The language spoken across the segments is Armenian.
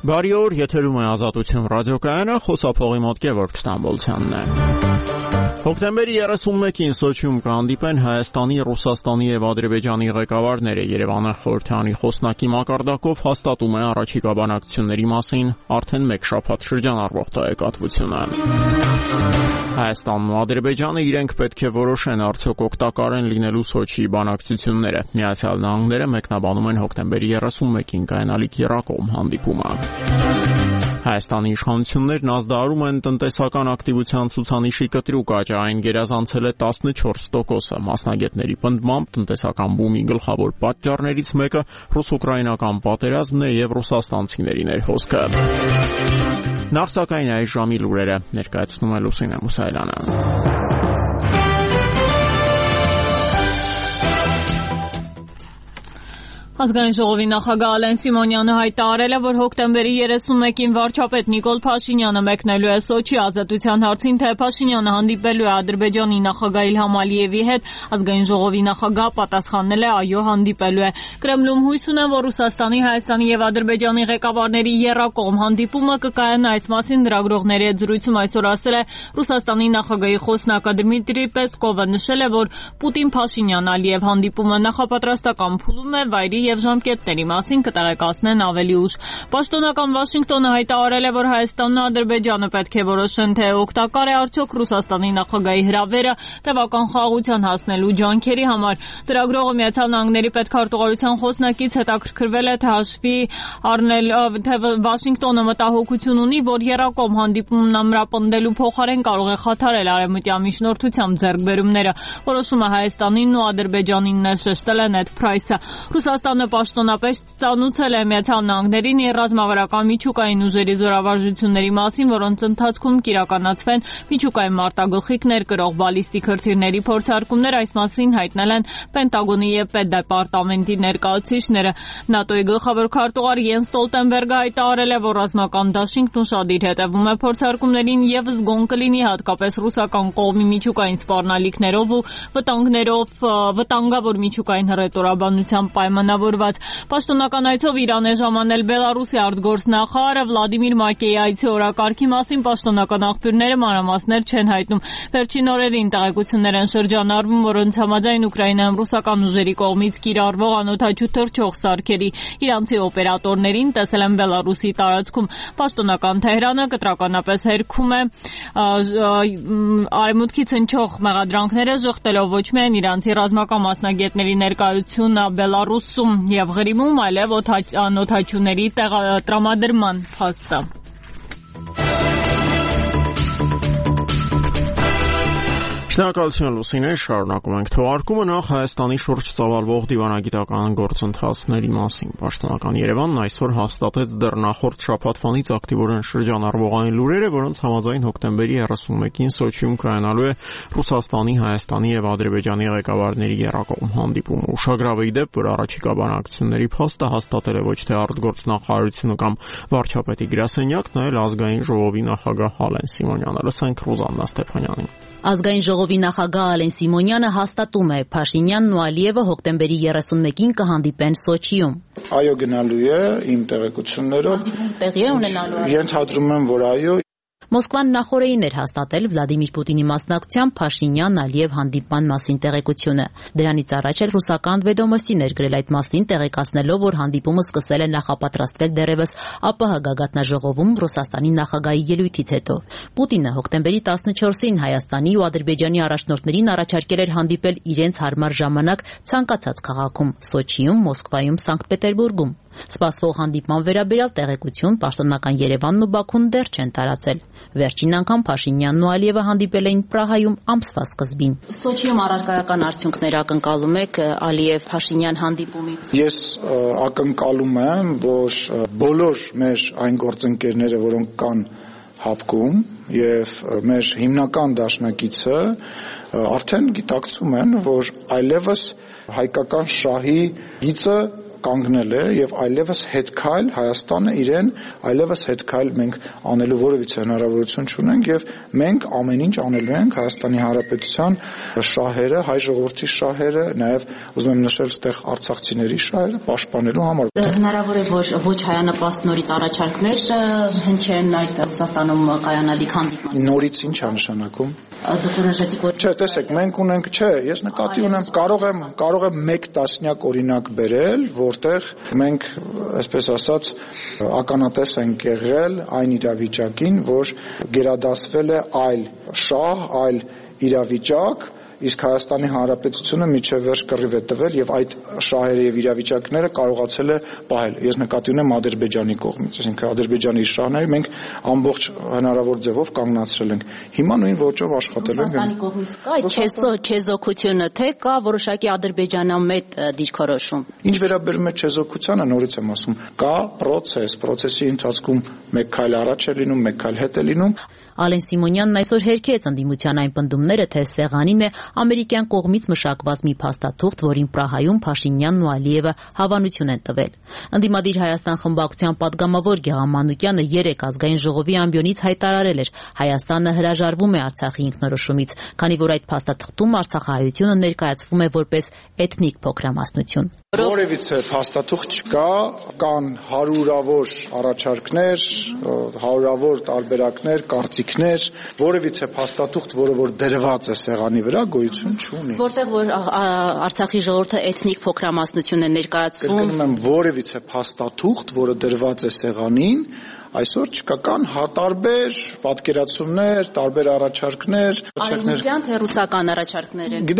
Բարի օր, եթերում է Ազատություն ռադիոկայանը, խոսափողի մոտ Գևորգ Ստամբոլցյանն է։ Հոկտեմբերի 31-ին Սոչիում կհանդիպեն Հայաստանի, Ռուսաստանի եւ Ադրբեջանի ղեկավարները։ Երևանը խորհրդարանի խոսնակի մակարդակով հաստատում է առաջիկա բանակցությունների մասին արդեն մեկ շաբաթ շրջանառվող տեղեկատվությունը։ Հայաստանն ու Ադրբեջանը իրենք պետք է որոշեն արդյոք օգտակար են լինելու Սոչիի բանակցությունները։ Միացյալ Նահանգները մեկնաբանում են հոկտեմբերի 31-ին կայանալիք եռակողմ հանդիպումը։ Հայաստանի իշխանություններն ազդարարում են տնտեսական ակտիվության ցուցանիշի կտրուկ աճ, այն գերազանցել է 14%-ը։ Մասնագետների պնդմամբ տնտեսական բումի գլխավոր պատճառներից մեկը ռուս-ուկրաինական պատերազմն է եւ ռուսաստանցիների ներհոսքը։ Նախ սակայն այս ժամի լուրերը ներկայացնում է Լուսինե Մուսայելյանը։ Ազգային ժողովի նախագահ Ալեն Սիմոնյանը հայտարարել է, որ հոկտեմբերի 31-ին վարչապետ Նիկոլ Փաշինյանը մեկնելու է Սոչի։ Ազատության հարցին, թե Փաշինյանը հանդիպելու է Ադրբեջանի նախագահ Իլհամ Ալիևի հետ, ազգային ժողովի նախագահը պատասխանել է՝ այո, հանդիպելու է։ Կրեմլում հույս ունեն, որ Ռուսաստանի, Հայաստանի եւ Ադրբեջանի ղեկավարների եռակողմ հանդիպումը կկայանա։ Այս մասին լրագրողների հետ զրույցում այսօր ասել է Ռուսաստանի նախագահի խոսնակը Դմիտրի Պեսկովը, նշել է, որ Պուտին-Փաշինյան-Ալիև հանդիպումը նախապատրաստական փուլում է, վայրի եւ ժամկետների մասին կտեղեկացնեն ավելի ուշ։ Պաշտոնական Վաշինգտոնը հայտարարել է, որ Հայաստանն ու Ադրբեջանը պետք է որոշեն, թե օգտակար է արդյոք Ռուսաստանի նախագահի հրավերը տևական խաղաղության հասնելու ջանքերի համար։ Լրագրողը Միացյալ Նահանգների պետքարտուղարության խոսնակից հետաքրքրվել է, թե հաշվի առնել, թե Վաշինգտոնը մտահոգություն ունի, որ եռակողմ հանդիպումն ամրապնդելու փոխարեն կարող է խաթարել արևմտյան միջնորդությամբ ձեռքբերումները։ Որոշումը Հայաստանին ու Ադրբեջանին է, շեշտել է Նեդ Փրայսը։ Ռուսաստանը պաշտոնապես ծանուցել է Միացյալ Նահանգներին իր ռազմավարական միջուկային ուժերի զորավարժությունների մասին, որոնց ընթացքում կիրականացվեն միջուկային մարտագլխիկներ կրող բալիստիկ հրթիռների փորձարկումներ։ Այս մասին հայտնել են Պենտագոնի եւ Պետդեպարտամենտի ներկայացուցիչները։ ՆԱՏՕ-ի գլխավոր քարտուղար Յենս Ստոլտենբերգը հայտարարել է, որ ռազմական դաշինքն ուշադիր հետևում է փորձարկումներին եւ զգոն կլինի հատկապես ռուսական կողմի միջուկային սպառնալիքներով ու վտանգավոր միջուկային հռետորաբանությամբ պայմանավորված։ Պաշտոնական այցով Իրան է ժամանել Բելարուսի արտգործնախարարը Վլադիմիր Մակեյի այցի օրակարգի մասին պաշտոնական աղբյուրները մանրամասներ չեն հայտնում։ Վերջին օրերին տեղեկություններ են շրջանառվում, որոնց համաձայն Ուկրաինայում ռուսական ուժերի կողմից կիրառվող անօդաչու թռչող սարքերի իրանցի օպերատորներին տեսել են Բելարուսի տարածքում։ Պաշտոնական Թեհրանը կտրականապես հերքում է արևմուտքից հնչող մեղադրանքները, ժխտելով ոչ միայն իրանցի ռազմական մասնագետների ներկայությունը Բելարուսում եւ Ղրիմում, այլև անօդաչուների տրամադրման փաստը։ Շնորհակալություն Լուսինե, շարունակում ենք թողարկումը նախ Հայաստանի շուրջ ծավալվող դիվանագիտական գործընթացների մասին։ Պաշտոնական Երևանն այսօր հաստատեց դեռ նախորդ շաբաթվանից ակտիվորեն շրջանառվող այն լուրերը, որոնց համաձայն հոկտեմբերի 31-ին Սոչիում կայանալու է Ռուսաստանի, Հայաստանի եւ Ադրբեջանի ղեկավարների եռակողմ հանդիպումը։ Ուշագրավ է դեպ, որ առաջիկա բանակցությունների փաստը հաստատել է ոչ թե արտգործնախարարությունը կամ վարչապետի գրասենյակն, այլ ազգային ժողովի նախագահ Ալեն Սիմոնյանը։ Լսենք Ռուզաննա Ստեփանյանին։ Ազգային ժողովի նախագահ Ալեն Սիմոնյանը հաստատում է, Փաշինյանն ու Ալիևը հոկտեմբերի 31-ին կհանդիպեն Սոչիում։ Այո, գնալու է իմ տեղեկություններով։ Տեղի է ունենալու։ Ենթադրում եմ, որ այո։ Մոսկվան նախորդին էր հաստատել Վլադիմիր Պուտինի մասնակցությամբ Փաշինյան-Ալիև հանդիպման մասին տեղեկությունը։ Դրանից առաջ էլ ռուսական Վեդոմոստին էր գրել այդ մասին, տեղեկացնելով, որ հանդիպումը սկսել է նախապատրաստվել դեռևս ԱՊՀ գագաթնաժողովում Ռուսաստանի նախագահի ելույթից հետո։ Պուտինը հոկտեմբերի 14-ին Հայաստանի ու Ադրբեջանի առաջնորդներին առաջարկել էր հանդիպել իրենց հարմար ժամանակ ցանկացած քաղաքում՝ Սոչիում, Մոսկվայում, Սանկտ Պետերբուրգում։ Սպասվող հանդիպման վերաբերյալ տեղեկություն պաշտոնական Երևանն ու Բաքուն դեռ չեն տարածել։ Վերջին անգամ Փաշինյանն ու Ալիևը հանդիպել էին Պրահայում ամսվա սկզբին։ Սոչիում առարկայական արդյունքներ ակնկալում եք Ալիև-Փաշինյան հանդիպումից։ Ես ակնկալում եմ, որ բոլոր մեր այն գործընկերները, որոնք կան հապկում եւ մեր հիմնական դաշնակիցը արդեն գիտակցում են, որ այլևս հայկական շահի գիծը կանգնել է եւ այլևս հետքայլ Հայաստանը իրեն այլևս հետքայլ մենք անելու որևիցե հնարավորություն չունենք եւ մենք ամեն ինչ անելու ենք Հայաստանի Հանրապետության շահերը, հայ ժողովրդի շահերը, նաեւ ուզում եմ նշել այդտեղ արցախցիների շահերը պաշտպանելու համար։ Հնարավոր է որ ոչ հայանպաստ նորից առաջարկներ հնչեն այդ Ռուսաստանում կայանալիք հանդիպման։ Նորից ինչ է նշանակում։ Դուք նշեցիք որ Չէ, տեսեք, մենք ունենք, չէ, ես նկատի ունեմ, կարող եմ 1 տասնյակ օրինակ բերել, որտեղ մենք, այսպես ասած, ականատես ենք եղել այն իրավիճակին, որ գերադասվել է այլ շահ, այլ իրավիճակ, իսկ Հայաստանի Հանրապետությունը միջև վերջ կռիվ է տվել եւ այդ շահերը եւ իրավիճակները կարողացել է պահել։ Ես նկատի ունեմ Ադրբեջանի կողմից, այսինքն Ադրբեջանի շահները մենք ամբողջ հնարավոր ձևով կանգնացրել ենք։ Հիմա նույն ոճով աշխատելու ենք։ Ռուսաստանի կողմից կա չեզոքությունը, թե կա որոշակի ադրբեջանամետ դիրքորոշում։ Ինչ վերաբերում է չեզոքությանը, նորից եմ ասում, կա process-ի ընթացքում մեկ քայլ առաջ է լինում, մեկ քայլ հետ է լինում։ Ալեն Սիմոնյանն այսօր հերքեց ընդդիմության այն պնդումները, թե սեղանին է ամերիկյան կողմից մշակված մի փաստաթուղթ, որին Պրահայում Փաշինյանն ու Ալիևը հավանություն են տվել։ Ընդդիմադիր Հայաստան խմբակցության падգամավոր Գեղամ Մանուկյանը 3 ազգային ժողովի ամբիոնից հայտարարել էր. Հայաստանը հրաժարվում է Արցախի ինքնորոշումից, քանի որ այդ փաստաթղթում արցախահայությունը ներկայացվում է որպես էթնիկ փոքրամասնություն։ Որևիցե փաստաթուղթ չկա, կան հարյուրավոր առաջարկներ, հարյուրավոր տարբերակներ, կարծիքներ, որևիցե փաստաթուղթ, որը որ դրված է սեղանի վրա, գոյություն չունի։ Որտեղ որ Արցախի ժողովուրդը էթնիկ փոքրամասնություն է ներկայացվում։ Կրկնում եմ, որևիցե փաստաթուղթ, որը դրված է սեղանին, այսօր չկա, կան տարբեր պատկերացումներ, տարբեր առաջարկներ, Արևմտյան թե ռուսական առաջարկներ են։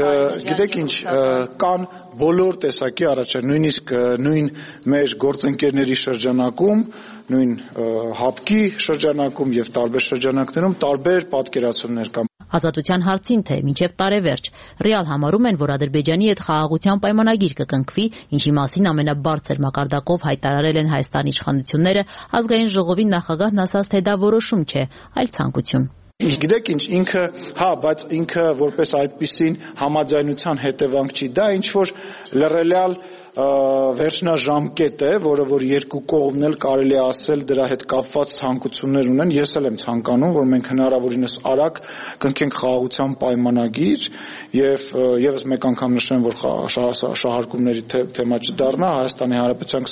Գիտեք ինչ, կան բոլոր տեսակի առաջարկ, նույնիսկ նույն մեր գործընկերների շրջանակում, նույն ՀԱՊԿ-ի շրջանակում եւ տարբեր շրջանակներում տարբեր պատկերացումներ կան։ Ազատության հարցին թե մինչև տարեվերջ Ռեալ համարում են, որ Ադրբեջանի հետ խաղաղության պայմանագիր կկնքվի, ինչի մասին ամենաբարձր մակարդակով հայտարարել են Հայաստանի իշխանությունները, ազգային ժողովի նախագահն ասաց, թե դա որոշում չէ, այլ ցանկություն։ Գիտեք ինչ, բայց ինքը որպես այդպիսին համաձայնության հետևանք չի, դա ինչ որ լռելյալ վերջնաժամկետ է, որը որ երկու կողմն էլ կարելի է ասել դրա հետ կապված ցանկություններ ունեն։ Ես էլ եմ ցանկանում, որ մենք հնարավորինս արագ կնքենք խաղաղության պայմանագիր եւ եւս մեկ անգամ նշեմ, որ շահարկումների թեմա չդառնա, Հայաստանի Հանրապետության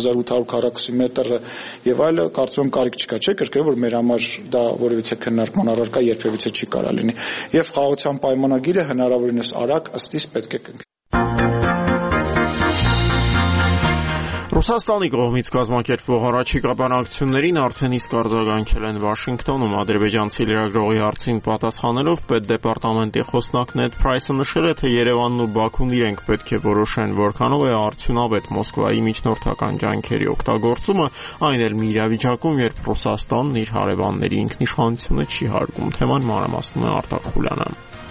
29840 մետրը եւ այլը, կարծում եմ կարիք չկա, չէ՞ կրկնել, որ մեր համար դա որևիցե քննարկման առարկա երբևիցե չի կարա լինի։ Եվ խաղաղության պայմանագիրը հնարավորինս արագ ըստիս պետք է կնքվի։ Ռուսաստանի կողմից կազմակերպվող առաջիկա բանակցություններին արդեն իսկ արձագանքել են Վաշինգտոնում։ Ադրբեջանցի լրագրողի հարցին պատասխանելով Պետդեպարտամենտի խոսնակ Նեդ Փրայսը նշել է, թե Երևանն ու Բաքուն իրենք պետք է որոշեն, որքանով է արդյունավետ Մոսկվայի միջնորդական ջանքերի օգտագործումը, այն էլ մի իրավիճակում, երբ Ռուսաստանն իր հարևանների ինքնիշխանությունը չի հարգում։ Թեման մանրամասնում է Արտակ Խուլյանը։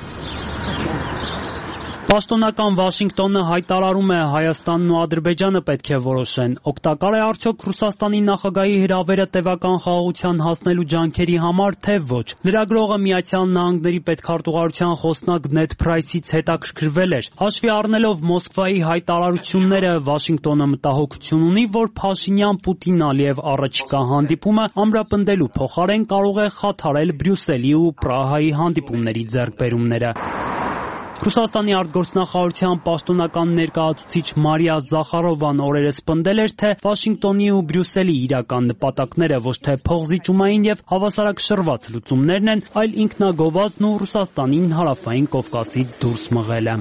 Պաշտոնական Վաշինգտոնը հայտարարում է, Հայաստանն ու Ադրբեջանը պետք է որոշեն, օգտակար է արդյոք Ռուսաստանի նախագահի հրավերը տևական խաղաղության հասնելու ջանքերի համար, թե ոչ։ Լրագրողը Միացյալ Նահանգների պետքարտուղարության խոսնակ Նեդ Փրայսից հետաքրքրվել էր։ Հաշվի առնելով Մոսկվայի հայտարարությունները, Վաշինգտոնը մտահոգություն ունի, որ Փաշինյան-Պուտին-Ալիև առաջիկա հանդիպումը ամրապնդելու փոխարեն կարող է խաթարել Բրյուսելի ու Պրահայի հանդիպումների ձեռքբերումները։ Ռուսաստանի արտգործնախարարության պաշտոնական ներկայացուցիչ Մարիա Զախարովան օրերս պնդել էր, թե Վաշինգտոնի ու Բրյուսելի իրական նպատակները ոչ թե փոխզիջումային եւ հավասարակշռված լուծումներն են, այլ ինքնագովազդն ու Ռուսաստանին հարավային Կովկասից դուրս մղելը։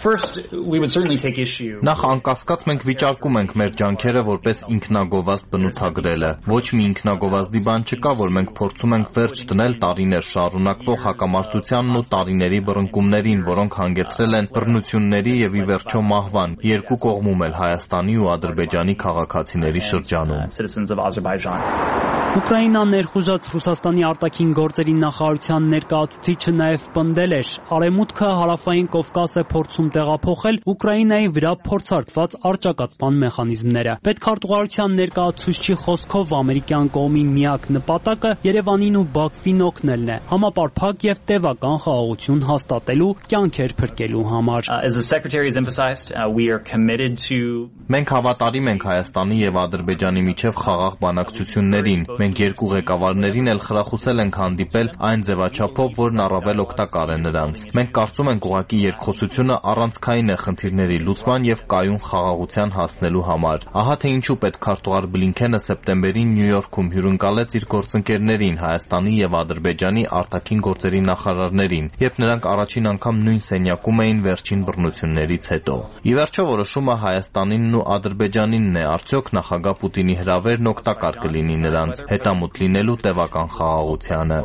Նախ անկասկած մենք վիճարկում ենք մեր ջանքերը որպես ինքնագովազդ բնութագրելը։ Ոչ մի ինքնագովազդի բան չկա, որ մենք փորձում ենք վերջ դնել տարիներ շարունակվող հակամարտությանն ու տարիների բռնկումներին, որոնք հանգեցրել են բռնությունների եւ ի վերջո մահվան, երկու կողմում էլ Հայաստանի ու Ադրբեջանի քաղաքացիների շրջանում։ Ուկրաինան ներխուժած Ռուսաստանի արտաքին գործերի նախարարության ներկայացուցիչը նաև պնդել էր, Արևմուտքը հարավային Կովկաս է փորձում տեղափոխել Ուկրաինայի վրա փորձարկված առճակատման մեխանիզմները։ Պետքարտուղարության ներկայացուցչի խոսքով ամերիկյան կողմի միակ նպատակը Երևանին ու Բաքվին օգնելն է, համապարփակ եւ տևական խաղաղություն հաստատելու, կյանքեր փրկելու համար։ Մենք հավատարիմ ենք Հայաստանի եւ Ադրբեջանի միջև խաղաղ բանակցություններին։ Մենք երկու ղեկավարներին էլ խրախուսել ենք հանդիպել այն ձևաչափով, որն առավել օգտակար է նրանց։ Մենք կարծում ենք ուղղակի երկխոսությունը առանցքային է խնդիրների լուծման եւ կայուն խաղաղության հասնելու համար։ Ահա թե ինչու պետքարտուղար Բլինքենը սեպտեմբերին Նյու Յորքում հյուրընկալեց իր գործընկերներին Հայաստանի եւ Ադրբեջանի արտաքին գործերի նախարարներին, երբ նրանք առաջին անգամ նույն սենյակում էին վերջին բռնություններից հետո։ Ի վերջո որոշումը Հայաստանինն ու Ադրբեջանինն է, արդյոք նախագահ Պուտինի հրավերն օգտակար կլինի նրանց հետամուտ լինելու տևական խաղաղությանը։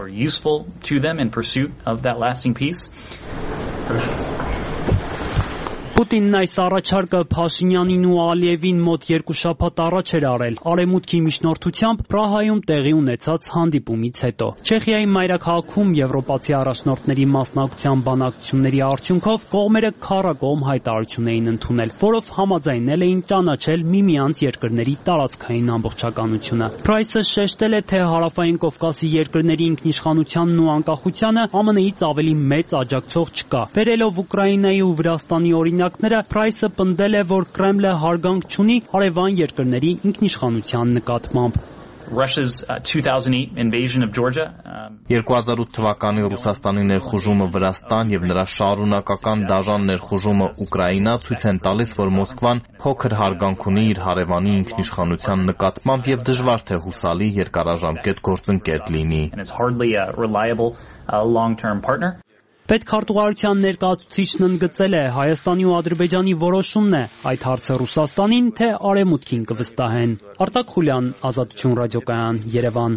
Պուտինն այս առաջարկը Փաշինյանին ու Ալիևին մոտ 2 շաբաթ առաջ էր արել Արևմուտքի միջնորդությամբ Պրահայում տեղի ունեցած հանդիպումից հետո։ Չեխիայի մայրաքաղաքում եվրոպացի առաջնորդների մասնակցության բանակցությունների արդյունքով կողմերը քառակողմ հայտարարություն էին ընդունել, որով համաձայնել էին ճանաչել միմյանց երկրների տարածքային ամբողջականությունը։ Փրայսը շեշտել է, թե հարավային Կովկասի երկրների ինքնիշխանությանն ու անկախությանը ԱՄՆ-ից ավելի մեծ աջակցող չկա։ Վերելով Ուկրաինայի ու Վրաստանի օրինակները, Փրայսը պնդել է, որ Կրեմլը հարգանք չունի հարևան երկրների ինքնիշխանության նկատմամբ։ 2008 թվականի Ռուսաստանի ներխուժումը Վրաստան եւ նրա շարունակական դաժան ներխուժումը Ուկրաինա ցույց են տալիս, որ Մոսկվան փոքր հարգանք ունի իր հարևանի ինքնիշխանության նկատմամբ եւ դժվար թե հուսալի երկարաժամկետ գործընկեր լինի։ Պետքարտուղարության ներկայացուցիչն ընդգծել է, Հայաստանի ու Ադրբեջանի որոշումն է այդ հարցը Ռուսաստանին, թե Արևմուտքին կվստահեն։ Արտակ Խուլյան, Ազատություն ռադիոկայան, Երևան։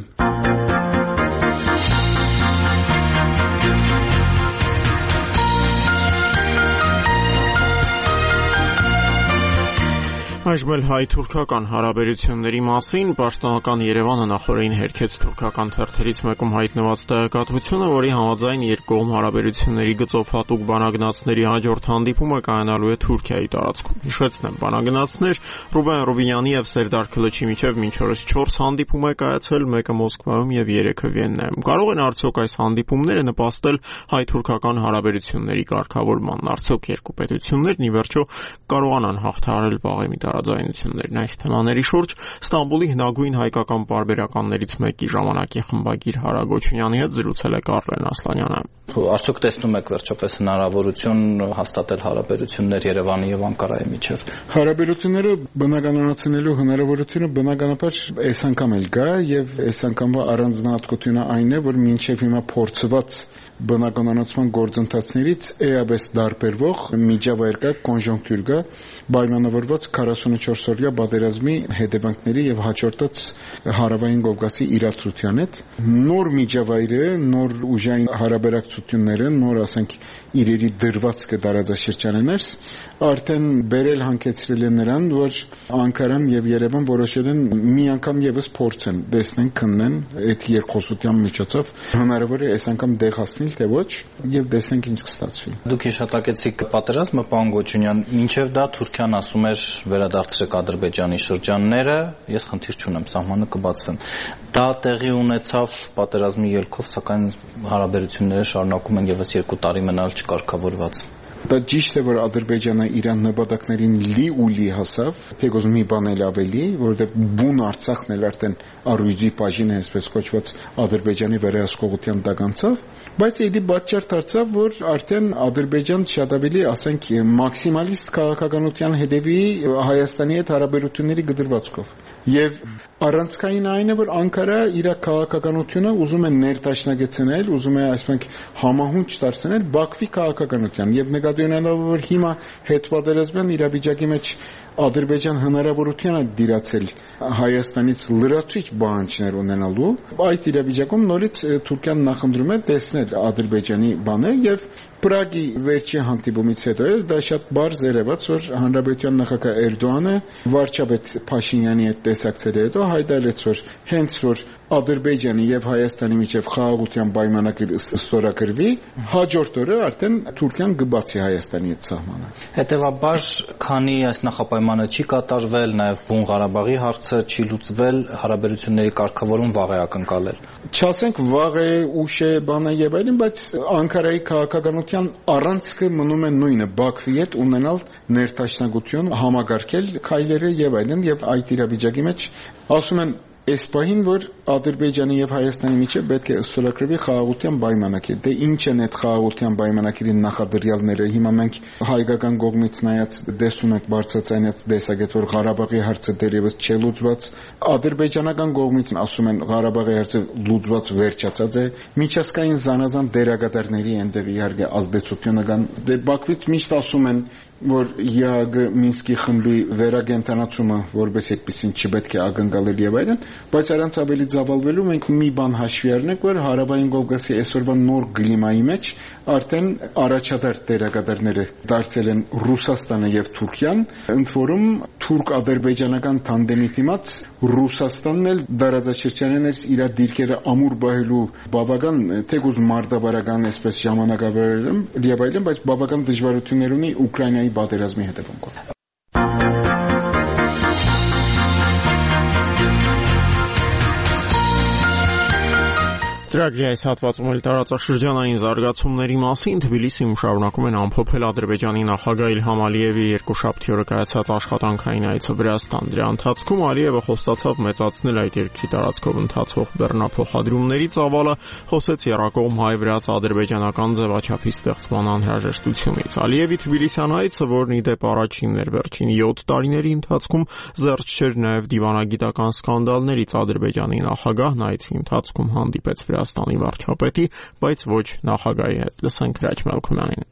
Այժմ էլ հայ-թուրքական հարաբերությունների մասին պաշտոնական Երևանը նախորդին հերքեց թուրքական թերթերից մեկում հայտնված տեղեկատվությունը, որի համաձայն երկկողմ հարաբերությունների գծով հատուկ բանագնացների հաջորդ հանդիպումը կայանալու է Թուրքիայի տարածքում։ Հիշեցնեմ, բանագնացներ Ռուբեն Ռուբինյանի եւ Սերդար Քլիչի միջև մինչ օրս 4 հանդիպում է կայացել, մեկը Մոսկվայում եւ 3-ը Վիեննայում։ Կարող են արդյոք այս հանդիպումները նպաստել հայ-թուրքական հարաբերությունների կարգավորման։ Արդյոք երկու պետություններն ի վերջո կարողանան հաղթահարել վաղեմի տարաձայնություններն այս թեմաների շուրջ Ստամբուլի հնագույն հայկական պարբերականներից մեկի ժամանակի խմբագիր Հարա Գոչունյանի հետ զրուցել է Կարլեն Ասլանյանը։ Արդյոք տեսնում եք վերջապես հնարավորություն հաստատել հարաբերություններ Երևանի եւ Անկարայի միջև։ Հարաբերությունները բնականացնելու հնարավորությունը բնականաբար այս անգամ էլ կա եւ այս անգամվա առանձնահատկությունը այն է, որ մինչեւ հիմա փորձված բնականացման գործընթացներից էաբես դարբերվող միջավայր կա, կոնժունկտուր կա, պայմանավորված 44-օրյա պատերազմի հետևանքների եւ հաջորդած հարավային Կովկասի իրադրության հետ։ Նոր միջավայրը, նոր ուժային հարաբերակցությունները, նոր ասենք իրերի դրվածքը տարածաշրջաններս արդեն բերել հանգեցրել են նրան, որ Անկարան եւ Երևան որոշել են մի անգամ եւս փորձեն, տեսնեն, քննեն այդ երկխոսության միջոցով հնարավոր է այս անգամ դեղ հասնել թե ոչ եւ տեսնենք ինչ կստացվի։ Դուք հիշատակեցիք պատերազմը, պարոն Գոչունյան, մինչեւ դա Թուրքիան ասում էր վերադարձրեք Ադրբեջանի շրջանները, ես խնդիր չունեմ, սահմանը կբացվեն։ Դա տեղի ունեցավ պատերազմի ելքով, սակայն հարաբերությունները շարունակում են եւս 2 տարի մնալ չկարգավորված։ Դա ճիշտ է, որ Ադրբեջանը իր նպատակներին լի հասավ, թեկուզ մի բան էլ ավելի, որովհետև բուն Արցախն էլ արդեն առույցի բաժին է, այսպես կոչված Ադրբեջանի վերահսկողության տակ անցավ, բայց իդի պատճառ դարձավ, որ արդեն Ադրբեջան շատ ավելի, ասենք, մաքսիմալիստ քաղաքականության հետևի Հայաստանի հետ հարաբերությունների գդրվածքով։ Եվ առանցքային այն է, որ Անկարա իր քաղաքականությունը ուզում է ներդաշնակեցնել, ուզում է այսպես համահունչ դարձնել Բաքվի քաղաքականության եւ նկատի ունենալով, որ հիմա հետպատերազմյան իրավիճակի մեջ Ադրբեջան հնարավորություն է դիրացել Հայաստանից լրացուցիչ բանջներ ունենալու, այդ իրավիճակում նորից Թուրքիան նախընտրում է տեսնել Ադրբեջանի բանը եւ Պրագի վերջի հանդիպումից հետո դա շատ բարձ երևաց, որ հանրապետության նախագահ Էրդողանը վարչապետ Փաշինյանի հետ տեսակցել հետո հայտարարեց, որ հենց որ Ադրբեջանի եւ Հայաստանի միջև խաղաղության պայմանագիր ստորագրվի, հաջորդ օրը արդեն Թուրքիան կբացի Հայաստանի այդ սահմանը։ Հետևաբար, քանի այս նախապայմանը չի կատարվել, նաեւ Բուն Ղարաբաղի հարցը չի լուծվել, հարաբերությունների կարգավորում վաղ է ակնկալել։ Չասենք վաղ է, ուշ է, բան է եւ այլն, բայց Անկարայի քաղաքականության առանցքը մնում է նույնը՝ Բաքվի հետ ունենալ ներդաշնակություն, համագարկել քայլերը եւ այլն, եւ այդ իրավիճակի մեջ ասում են այս պահին, որ Ադրբեջանի եւ Հայաստանի միջեւ պետք է ստորագրվի խաղաղության պայմանագիր։ Դե ինչ են այդ խաղաղության պայմանագիրի նախադրյալները։ Հիմա մենք հայկական կողմից նայած դեսում ենք բարձրացնած դեսագետ, որ Ղարաբաղի հարցը դեռևս չի լուծված։ Ադրբեջանական կողմից ասում են Ղարաբաղի հարցը լուծված վերջացած է։ Միջազգային զանազան դերակատարների այնտեղ իհարկե ազդեցությունը կան։ Դե Բաքվից միշտ ասում են, որ ԵԱԳ Մինսկի խմբի վերագենտանացումը որպես այդպեսին չպետք է ակնկալել եւ այլն, բայց առանց ավելի ծավալվելու մենք մի բան հաշվի առնենք, որ Հարավային Կովկասի այսօրվա նոր կլիմայի մեջ արդեն առաջադար դերակատարները դարձել են Ռուսաստանը եւ Թուրքիան, ընդ որում թուրք-ադրբեջանական թանդեմի դիմաց Ռուսաստանն էլ դարաձաշրջանից իր դիրքերը ամուր բահելու բավական թեկուզ մարտավարական այսպես ժամանակավորում եւ այլն, բայց բավական դժվարություններ ունի Ուկրաինայի պատերազմի հետևանքով։ Ծրագրի այս հատվածում էլ տարածաշրջանային զարգացումների մասին Թբիլիսիում շարունակում են ամփոփել Ադրբեջանի նախագահ Իլհամ Ալիևի երկուշաբթի օրը կայացած աշխատանքային այցը Վրաստան։ Դրա ընթացքում Ալիևը խոստացավ մեծացնել այդ երկրի տարածքով ընթացող բեռնափոխադրումների ծավալը, խոսեց եռակողմ հայ-վրաց-ադրբեջանական ձևաչափի ստեղծման անհրաժեշտությունից։ Ալիևի Թբիլիսյան այցը, որն ի դեպ առաջինն էր վերջին 7 տարիների ընթացքում, զերծ չէր նաև դիվանագիտական սկանդալներից։ Ադրբեջանի նախագահն այցի ընթացքում հանդիպեց Վրաստանի վարչապետի, բայց ոչ նախագահի հետ։ Լսենք Հրաչ Մելքումյանին։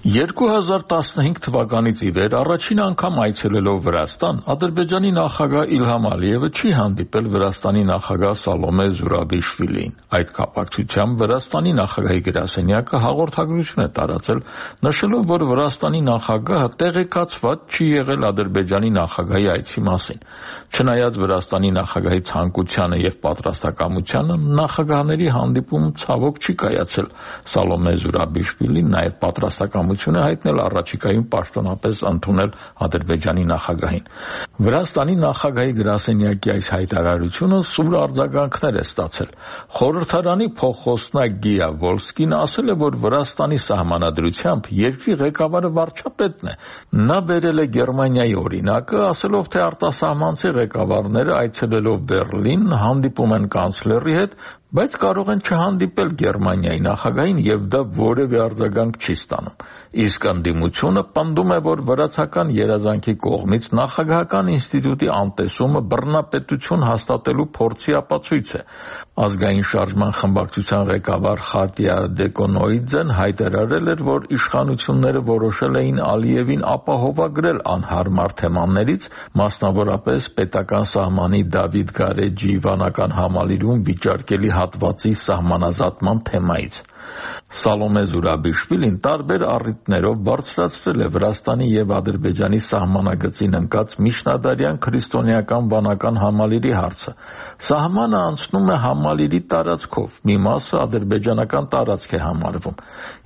2015 թվականից ի վեր առաջին անգամ այցելելով Վրաստան, Ադրբեջանի նախագահ Իլհամ Ալիևը չի հանդիպել Վրաստանի նախագահ Սալոմե Զուրաբիշվիլիին։ Այդ կապակցությամբ Վրաստանի նախագահի գրասենյակը հաղորդագրություն է տարածել, նշելով, որ Վրաստանի նախագահը տեղեկացված չի եղել Ադրբեջանի նախագահի այցի մասին։ Չնայած Վրաստանի նախագահի ցանկությանը եւ պատրաստակամությանը, նախագահների հանդիպում ցավոք չի կայացել։ Սալոմե Զուրաբիշվիլին նաեւ պատրաստակամություն է հայտնել առաջիկայում պաշտոնապես ընդունել Ադրբեջանի նախագահին։ Վրաստանի նախագահի գրասենյակի այս հայտարարությունը սուր արձագանքներ է ստացել։ Խորհրդարանի փոխխոսնակ Գիա Վոլսկին ասել է, որ Վրաստանի սահմանադրությամբ երկրի ղեկավարը վարչապետն է։ Նա բերել է Գերմանիայի օրինակը, ասելով, թե արտասահմանցի ղեկավարները այցելելով Բեռլին հանդիպում են կանցլերի հետ, բայց կարող են չհանդիպել Գերմանիայի նախագահին եւ դա որևէ արձագանք չի ստանում։ Իսկ ընդդիմությունը պնդում է, որ վրացական երազանքի կողմից նախագահական ինստիտուտի անտեսումը բռնապետություն հաստատելու փորձի ապացույց է։ Ազգային շարժման խմբակցության ղեկավար Խատիա Դեկոնոիձեն հայտարարել էր, որ իշխանությունները որոշել էին Ալիևին ապահովագրել անհարմար թեմաներից, մասնավորապես պետական սահմանի Դավիթ Գարեջի վանական համալիրում վիճարկելի հատվածի սահմանազատման թեմայից։ Սալոմե Զուրաբիշվիլին տարբեր առիթներով բարձրացրել է Վրաստանի եւ Ադրբեջանի սահմանագծին ընկած միջնադարյան քրիստոնեական վանական համալիրի հարցը։ Սահմանը անցնում է համալիրի տարածքով, մի մասը ադրբեջանական տարածք է համարվում։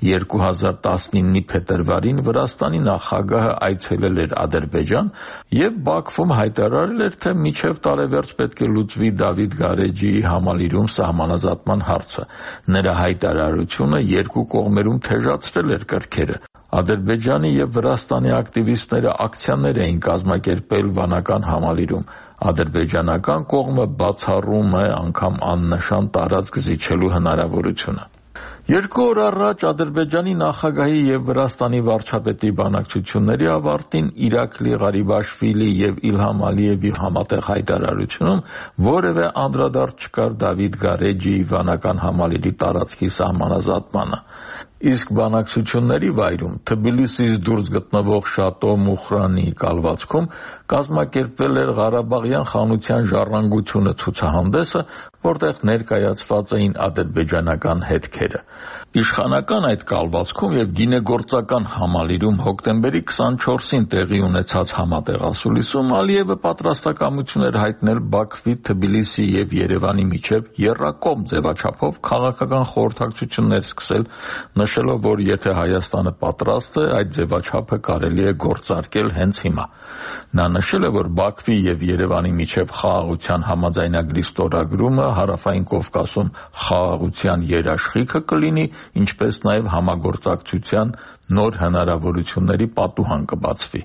2019-ի փետրվարին Վրաստանի նախագահը այցելել էր Ադրբեջան եւ Բաքվում հայտարարել էր, թե մինչեւ տարեվերջ պետք է լուծվի Դավիթ Գարեջիի համալիրում սահմանազատման հարցը։ Նրա հայտարարությունը երկու կողմերում թեժացրել էր կրքերը։ Ադրբեջանի եւ Վրաստանի ակտիվիստները ակցիաներ էին կազմակերպել վանական համալիրում։ Ադրբեջանական կողմը բացառում է անգամ աննշան տարածք զիջելու հնարավորությունը։ 2 օր առաջ Ադրբեջանի նախագահի եւ Վրաստանի վարչապետի բանակցությունների ավարտին Իրաքլի Ղարիբաշվիլի եւ Իլհամ Ալիևի համատեղ հայտարարությունում որևէ անդրադարձ չկար Դավիթ Գարեջիի վանական համալիրի տարածքի սահմանազատմանը։ Իսկ բանակցությունների վայրում Թբիլիսիից դուրս գտնվող Շատո Մուխրանի կալվածքում կազմակերպվել էր Ղարաբաղյան խանության ժառանգությունը ցուցահանդեսը, որտեղ ներկայացված էին ադրբեջանական հետքերը։ Իշխանական այդ կալվածքում եւ գինեգործական համալիրում հոկտեմբերի 24-ին տեղի ունեցած համատեղասուլիսում Ալիևը պատրաստակամություն էր հայտնել Բաքվի, Թբիլիսի եւ Երևանի միջև եռակողմ ձևաչափով քաղաքական խորհրդակցություններ սկսել, նշելով, որ եթե Հայաստանը պատրաստ է, այդ ձևաչափը կարելի է գործարկել հենց հիմա։ Նա նշել է, որ Բաքվի եւ Երևանի միջև խաղաղության համաձայնագրի ստորագրումը Հարավային Կովկասում խաղաղության երաշխիքը կլինի, ինչպես նաև համագործակցության նոր հնարավորությունների պատուհան կբացվի։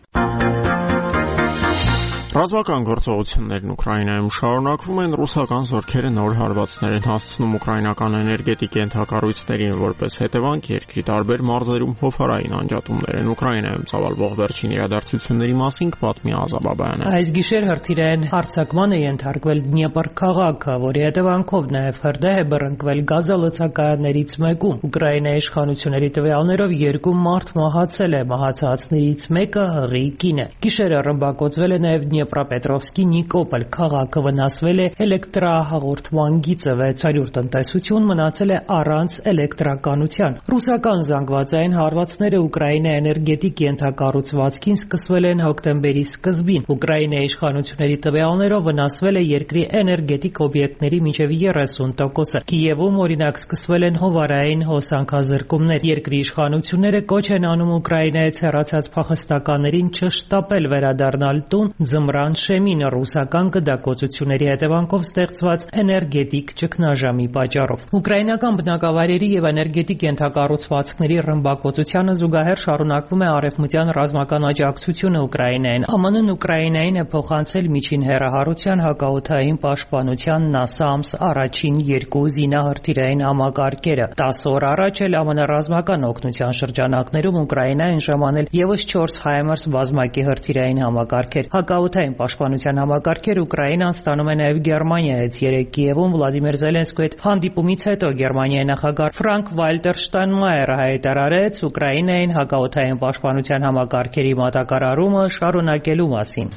Ռազմական գործողություններն Ուկրաինայում շարունակվում են, ռուսական զորքերը նոր հարվածներ են հասցնում ուկրաինական էներգետիկ ենթակառույցներին, որպես հետևանք երկրի տարբեր մարզերում հովհարային անջատումներ են Ուկրաինայում ծավալվող վերջին իրադարձությունների մասին կպատմի Ազա Բաբայանը։ Այս գիշեր հրթիռային հարձակման է ենթարկվել Դնեպր քաղաքը, որի հետևանքով նաև հրդեհ է բռնկվել գազալցակայաններից մեկում։ Ուկրաինայի իշխանությունների տվյալներով 2 մարդ մահացել է, մահացածներից մեկը հղի կին է։ Գիշերը ռմբակոծվել է նաև Դնեպրապետրովսկի Նիկոպոլ քաղաքը, վնասվել է էլեկտրահաղորդման գիծը, 600 տնտեսություն մնացել է առանց էլեկտրականության։ Ռուսական զանգվածային հարվածները Ուկրաինայի էներգետիկ ենթակառուցվածքին սկսվել են հոկտեմբերի սկզբին։ Ուկրաինայի իշխանությունների տվյալներով վնասվել է երկրի էներգետիկ օբյեկտների մինչև 30%-ը։ Կիևում օրինակ սկսվել են հովարային հոսանքազրկումներ։ Երկրի իշխանությունները կոչ են անում Ուկրաինայից հեռացած փախստականներին չշտապել վերադառնալ տուն ձմռան շեմին ռուսական գդակոծությունների հետևանքով ստեղծված էներգետիկ ճգնաժամի պատճառով։ Ուկրաինական բնակավայրերի եւ էներգետիկ ենթակառուցվածքների ռմբակոծությանը զուգահեռ շարունակվում է արևմտյան ռազմական աջակցությունը Ուկրաինային։ ԱՄՆ-ն Ուկրաինային է փոխանցել միջին հեռահարության հակաօդային պաշտպանության NASAMS առաջին 2 զինահրթիռային համակարգերը։ 10 օր առաջ էլ ԱՄՆ ռազմական օգնության շրջանակներում Ուկրաինային ժամանել եւս 4 HIMARS բազմակի հրթիռային համակարգեր։ Հակաօդային պաշտպանության համակարգեր Ուկրաինան ստանում է նաև Գերմանիայից։ Երեկ Կիևում Վլադիմիր Զելենսկիի հետ հանդիպումից հետո Գերմանիայի նախագահ Ֆրանկ Վալտեր Շտայնմայերը հայտարարեց Ուկրաինային հակաօդային պաշտպանության համակարգերի մատակարարումը շարունակելու մասին։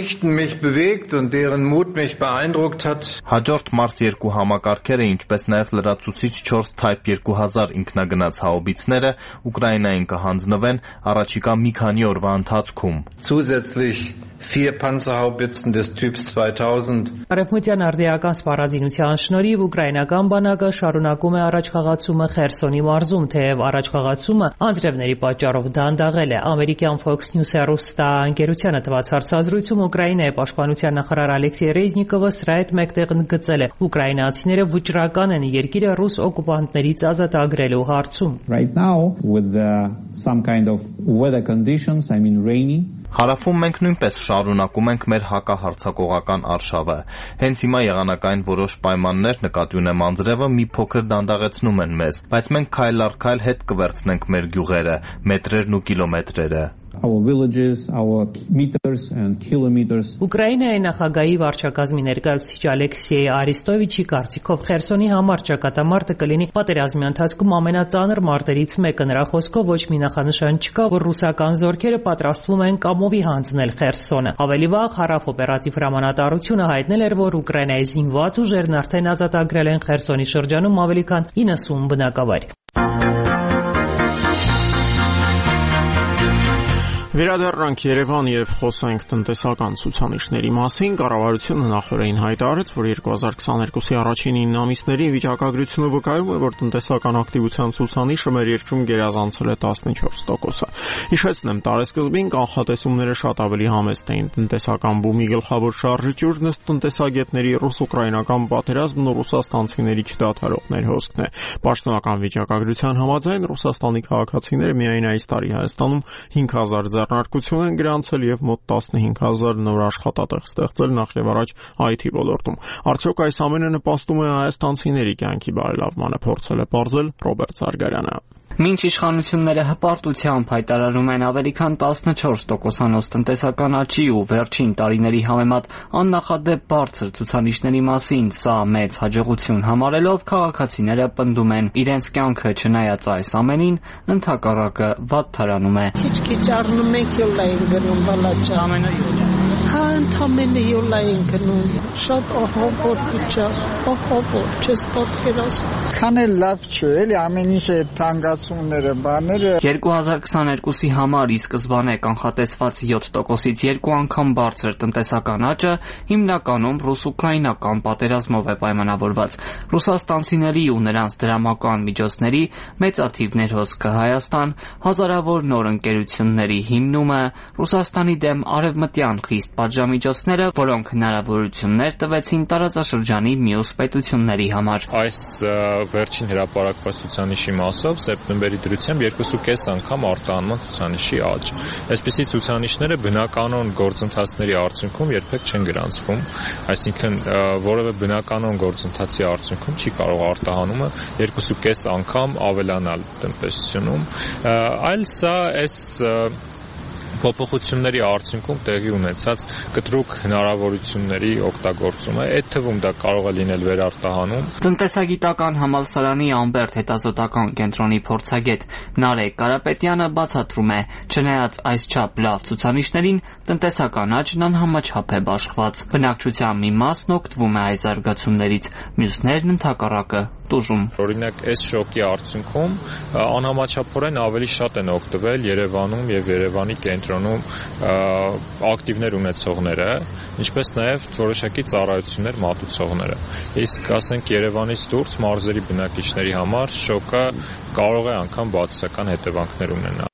Հաջորդ Մարս 2 համակարգերը, ինչպես նաև լրացուցիչ 4 Type 2000 ինքնագնաց հաուբիցները Ուկրաինային կհանձնվեն առաջիկա մի քանի օրվա ընթացքում։ Zusätzlich 4 Panzerhaubitzen des Typs 2000. Արևմտյան արդիական սպառազինության շնորհիվ ուկրաինական բանակը շարունակում է առաջխաղացումը Խերսոնի մարզում, թեև առաջխաղացումը անձրևների պատճառով դանդաղել է։ Ամերիկյան Fox News հեռուստաընկերությանը տված հարցազրույցում Ուկրաինայի պաշտպանության նախարար Ալեքսեյ Ռեզնիկովը սրա հետ մեկտեղ ընդգծել է. ուկրաինացիները վճռական են երկիրը ռուս օկուպանտներից ազատագրելու հարցում։ Right now with some kind of weather conditions, I mean rainy. Հարավում մենք նույնպես շարունակում ենք մեր հակահարձակողական արշավը։ Հենց հիմա եղանակային որոշ պայմաններ նկատի ունեմ անձրևը մի փոքր դանդաղեցնում են մեզ, բայց մենք քայլ առ քայլ հետ կվերցնենք մեր գյուղերը, մետրերն ու կիլոմետրերը։ Our villages, our meters and kilometers. Ուկրաինայի նախագահի վարչակազմի ներկայացուցիչ Ալեքսեյ Արիստովիչի կարծիքով Խերսոնի համար ճակատամարտը կլինի պատերազմի ընթացքում ամենածանր մարտերից մեկը։ Նրա խոսքով ոչ մի նախանշան չկա, որ ռուսական զորքերը պատրաստվում են կամովի հանձնել Խերսոնը։ Ավելի վաղ Հարավ օպերատիվ հրամանատարությունը հայտնել էր, որ Ուկրաինայի զինված ուժերն արդեն ազատագրել են Խերսոնի շրջանում ավելի քան 90 բնակավայր։ Վերադառնանք Երևան եւ խոսենք տնտեսական ցուցանիշների մասին։ Կառավարությունը նախորդին հայտարարեց, որ 2022-ի առաջին 9 ամիսների վիճակագրությունը վկայում է, որ տնտեսական ակտիվության ցուցանիշը մեր երկրում գերազանցել է 14%-ը։ Հիշեցնեմ, տարեսկզբին կանխատեսումները շատ ավելի համեստ էին։ Տնտեսական բումի գլխավոր շարժիչուրն ըստ տնտեսագետների ռուս-ուկրաինական պատերազմն ու ռուսաստանցիների չդադարող հոսքն է։ Պաշտոնական վիճակագրության համաձայն Ռուսաստանի քաղաքացիները միայն այս տարի Հայաստանում 5000 ձեռնարկություն են գրանցել եւ մոտ 15000 նոր աշխատատեղ ստեղծել նախ եւ առաջ IT ոլորտում։ Արդյոք այս ամենը նպաստում է հայաստանցիների կյանքի բարելավմանը, փորձել է պարզել Ռոբերտ Զարգարյանը։ Մինչ իշխանությունները հպարտությամբ հայտարարում են ավելի քան 14%-անոց տնտեսական աճի ու վերջին տարիների համեմատ աննախադեպ բարձր ցուցանիշների մասին սա մեծ հաջողություն համարելով, քաղաքացիները պնդում են իրենց կյանքը չնայած այս ամենին ընդհակառակը վատթարանում է։ Քիչ առնում ենք յոլա են գնում բալաճան։ Ընդամենը յոլա են գնում։ Շատ ահավոր, չես պատկերացնում։ Քան էլ լավ չէ, էլի ամեն ինչ է թանկացումները, բաները։ 2022-ի համար ի սկզբանե կանխատեսված 7%-ից 2 անգամ բարձր տնտեսական աճը հիմնականում ռուս-ուկրաինական պատերազմով է պայմանավորված։ Ռուսաստանցիների ու նրանց դրամական միջոցների մեծաթիվ ներհոսքը Հայաստան, հազարավոր նոր ընկերությունների հիմնումը, Ռուսաստանի դեմ արևմտյան խիստ պատժամիջոցները, որոնք հնարավորություններ տվեցին տարածաշրջանի մյուս պետությունների համար։ Այս վերջին հրապարակված ցուցանիշի մասով սեպտեմբերի դրությամբ 2.5 անգամ արտահանման ցուցանիշի աճ։ Այսպիսի ցուցանիշները բնականon գործընթացների արդյունքում երբեք չեն գրանցվում, այսինքն որևէ բնականon գործընթացի արդյունքում չի կարող արտահանումը 2.5 անգամ ավելանալ տնտեսությունում, այլ սա այս փոփոխությունների արդյունքում տեղի ունեցած կտրուկ հնարավորությունների օգտագործումը, այդ թվում դա կարող է լինել վերարտահանում։ Տնտեսագիտական համալսարանի Ամբերտ հետազոտական կենտրոնի փորձագետ Նարեկ Կարապետյանը բացատրում է, չնայած այսչափ լավ ցուցանիշներին, տնտեսական աճն անհամաչափ է բաշխված։ Բնակչության մի մասն օգտվում է այս զարգացումներից, մյուսներն ընդհակառակը տուժում։ Օրինակ, այս շոկի արդյունքում անհամաչափորեն ավելի շատ են օգտվել Երևանում եւ Երևանի կենտրոնում ակտիվներ ունեցողները, ինչպես նաեւ որոշակի ծառայություններ մատուցողները։ Իսկ ասենք Երևանից դուրս մարզերի բնակիչների համար շոկը կարող է անգամ բացասական հետևանքներ ունենալ։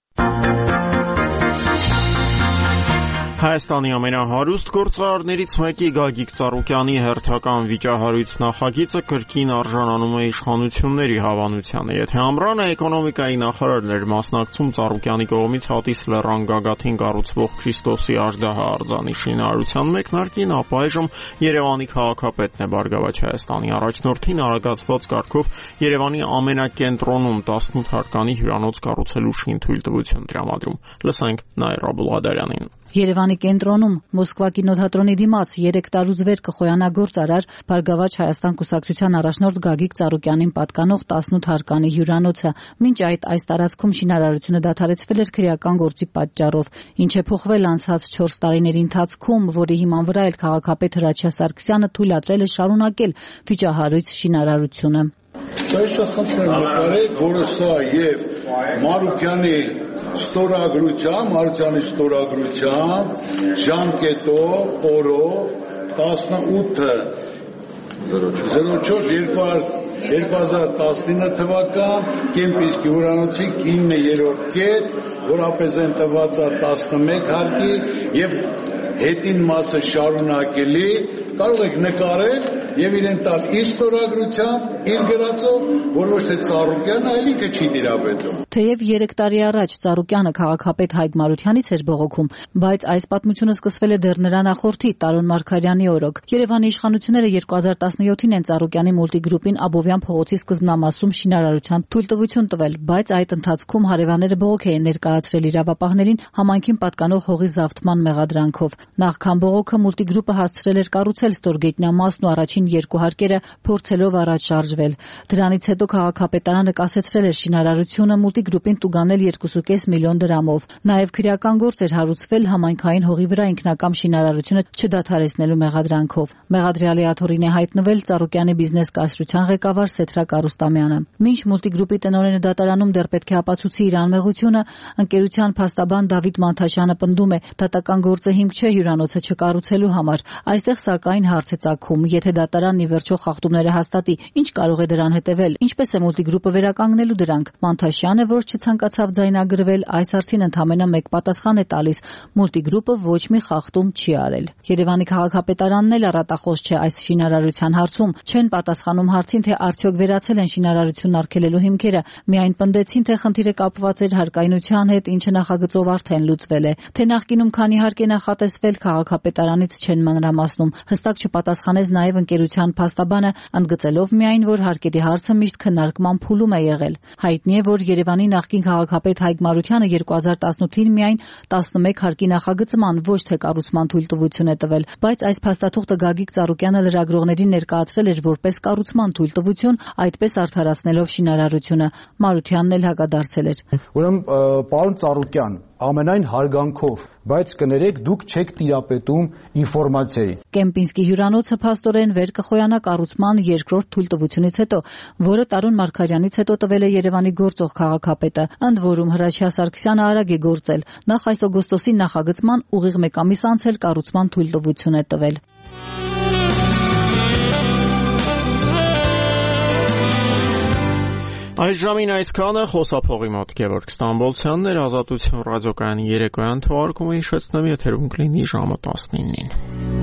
Հայաստանի ամենահարուստ գործարարներից մեկի Գագիկ Ծառուկյանի հերթական վիճահարույց նախագիծը կրկին արժանանում է իշխանությունների հավանությանը։ Եթե ամռանը էկոնոմիկայի նախարարն էր մասնակցում Ծառուկյանի կողմից Հատիս լեռան գագաթին կառուցվող Քրիստոսի աժդահա արձանի շինարարության մեկնարկին, ապա այժմ Երևանի քաղաքապետն է Բարգավաճ Հայաստանի առաջնորդին արագացված կարգով Երևանի ամենակենտրոնում 18 հարկանի հյուրանոց կառուցելու շինթույլտվություն տրամադրում։ Լսենք Նաիրա Բուլղադարյանին։ Երևանի կենտրոնում Մոսկվա կինոթատրոնի դիմաց 3 տարուց վեր կխոյանա գործարար Բարգավաճ Հայաստան կուսակցության առաջնորդ Գագիկ Ծառուկյանին պատկանող 18 հարկանի հյուրանոցը։ Մինչ այս տարածքում շինարարությունը դադարեցվել էր քրեական գործի պատճառով, ինչ է փոխվել անցած 4 տարիների ընթացքում, որի հիման վրա էլ քաղաքապետ Հրաչյա Սարգսյանը թույլատրել է շարունակել վիճահարույց շինարարությունը։ Սա խնդրեմ նկարեք, որը սա եւ Մարուկյանի Մարությանի ստորագրությամբ ժամկետով օրով 18/04/2019 թվական Կեմպինսկի հյուրանոցի 9-րդ կետ, որ ապեզեն տված է 11 հարկի եւ հետին մասը շարունակելի, կարող եք նկարել եւ իրեն տալ իր ստորագրությամբ, իր գրածով, որ ոչ թե Ծառուկյանը, այլ ինքը չի դիրապետում։ Թեև 3 տարի առաջ Ծառուկյանը քաղաքապետ Հայկ Մարությանից էր բողոքում, բայց այս պատմությունը սկսվել է դեռ նրա նախորդի Տարոն Մարգարյանի օրոք։ Երևանի իշխանությունները 2017-ին են Ծառուկյանի մուլտիգրուպին Աբովյան փողոցի սկզբնամասում շինարարության թույլտվություն տվել, բայց այդ ընթացքում հարևանները բողոք էին ներկայացրել իրավապահներին համայնքին պատկանող հողի զավթման մեղադրանքով։ Նախքան բողոքը մուլտիգրուպը հասցրել էր կառուցել ստորգետնյա մասն ու առաջին 2 հարկերը փորձելով առաջ շարժվել։ Դրանից հետո քաղաքապետարանը կասեցրել էր շինարարությունը մուլտիգրուպին տուգանել 2.5 միլիոն դրամով։ Նաև քրեական գործ էր հարուցվել համայնքային հողի վրա ինքնակամ շինարարությունը չդադարեցնելու մեղադրանքով։ Մեղադրյալի աթոռին է հայտնվել Ծառուկյանի բիզնես կայսրության ղեկավար Սեթրակ Արուստամյանը։ Մինչ մուլտիգրուպի տնօրենը դատարանում դեռ պետք է ապացուցի իր անմեղությունը, ընկերության փաստաբան Դավիթ Մանթաշյանը պնդում է, դատական գործը հիմք չէ հյուրանոցը չկառուցելու համար։ Այստեղ սակայն հարց է ծագում, եթե դատարանն ի վերջո խախտումները հաստատի, ինչ կարող է դրան հետևել, ինչպես է մուլտիգրուպը վերականգնելու դրանք։ Մանթաշյանը, որ չցանկացավ ձայնագրվել, այս հարցին ընդամենը մեկ պատասխան է տալիս՝ մուլտիգրուպը ոչ մի խախտում չի արել։ Երևանի քաղաքապետարանն էլ առատախոս չէ այս շինարարության հարցում, չեն պատասխանում հարցին, թե արդյոք վերացել են շինարարությունն արգելելու հիմքերը, միայն պնդեցին, թե խնդիրը կապված էր հարկայնության հետ, ինչը նախագծով արդեն լուծվել է։ Թե նախկինում քանի հարկ է նախատեսվել, քաղաքապետարանից չեն մանրամասնում։ Հստակ չպատասխանեց նաև ընկերության փաստաբանը, ընդգծելով միայն, որ հարկերի հարցը միշտ քննարկման փուլում է եղել։ Հայտնի է, որ Երևանի նախկին քաղաքապետ Հայկ Մարությանը 2018-ին միայն 11 հարկի նախագծման, ոչ թե կառուցման թույլտվություն է տվել, բայց այս փաստաթուղթը Գագիկ Ծառուկյանը լրագրողներին ներկայացրել էր որպես կառուցման թույլտվություն, այդպես արդարացնելով շինարարությունը։ Մարությանն էլ հակադարձել էր։ Ուրեմն, պարոն Ծառուկյան, ամենայն հարգանքով, բայց կներեք, դուք չեք տիրապետում ինֆորմացիայի։ Կեմպինսկի հյուրանոցը փաստորեն վեր կխոյանա կառուցման երկրորդ թույլտվությունից հետո, որը Տարոն Մարգարյանից հետո տվել է Երևանի գործող քաղաքապետը, ընդ որում Հրաչյա Սարգսյանը արագ է գործել։ Նախ այս օգոստոսի նախագծման ուղիղ 1 ամիս անց էլ կառուցման թույլտվություն է տվել։ Այս ժամին այսքանը, խոսափողի մոտ Գևորգ Ստամբոլցյանն էր, Ազատություն ռադիոկայանի երեկոյան թողարկումը հիշեցնեմ, եթերում կլինի ժամը 19-ին։